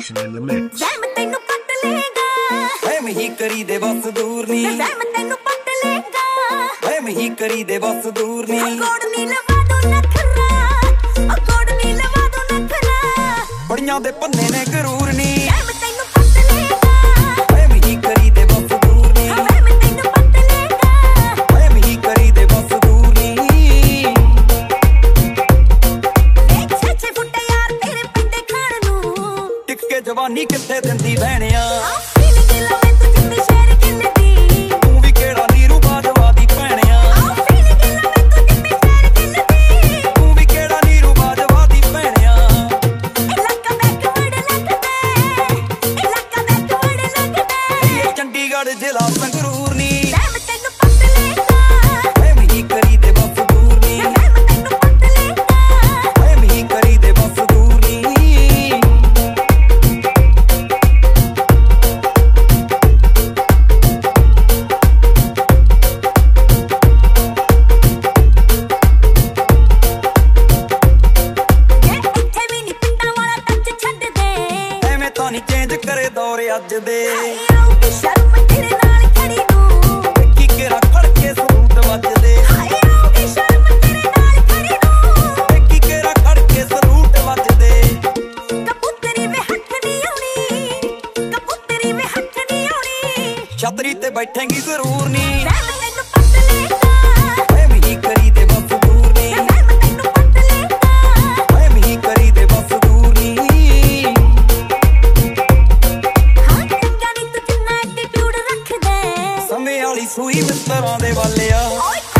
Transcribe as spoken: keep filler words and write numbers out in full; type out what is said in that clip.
Station in the mix. मैं तेनू पट लेगा है मही करी दे बस दूर नी मैं तेनू पट लेगा है मही करी दे बस दूर नी कोड नी लवा दो नखरा ओ कोड नी लवा दो नखरा बड़ियां दे पन्ने ने गरूर नी मैं तेनू पट लेगा है मही करी दे बस दूर नी मैं तेनू पट लेगा है मही करी दे बस दूर नी एक छे फुट यार तेरे पिंडे खाण नू टिक के जवानी किथे दिंदी भैणिया जिला संगरूर नी मैं तेनू पट लेगा है मही करी दे बस दूर नी मैं तेनू पट लेगा है मही करी दे बस दूर नी ये इत्थे भी नी पिंडां वाला टच छड्ड दे एवें तां नी चेंज करे दौर अज दे आऊगी शर्म तेरे नाल खड़ी नू की केरा खड़ के सरूट वजदे हाय आऊगी शर्म तेरे नाल खड़ी नू की केरा खड़ के सरूट वजदे कबूतरी वे हੱਥ नी आउणी कबूतरी वे हੱਥ नी आउणी छतरी ते बैठेंगी जरूर नी मैं तेनू पट लेगा है मही करी दे बस दूर नी मैं तेनू पट लेगा है मही करी दे बस दूर नी हां चंगा नी तू जिन्ना एटीट्यूड रख दे ਸਮੇਂ ਵਾਲੀ ਸੂਈ ਮਿੱਤਰਾਂ ਦੇ ਵਾਲਿਆ ਓਏ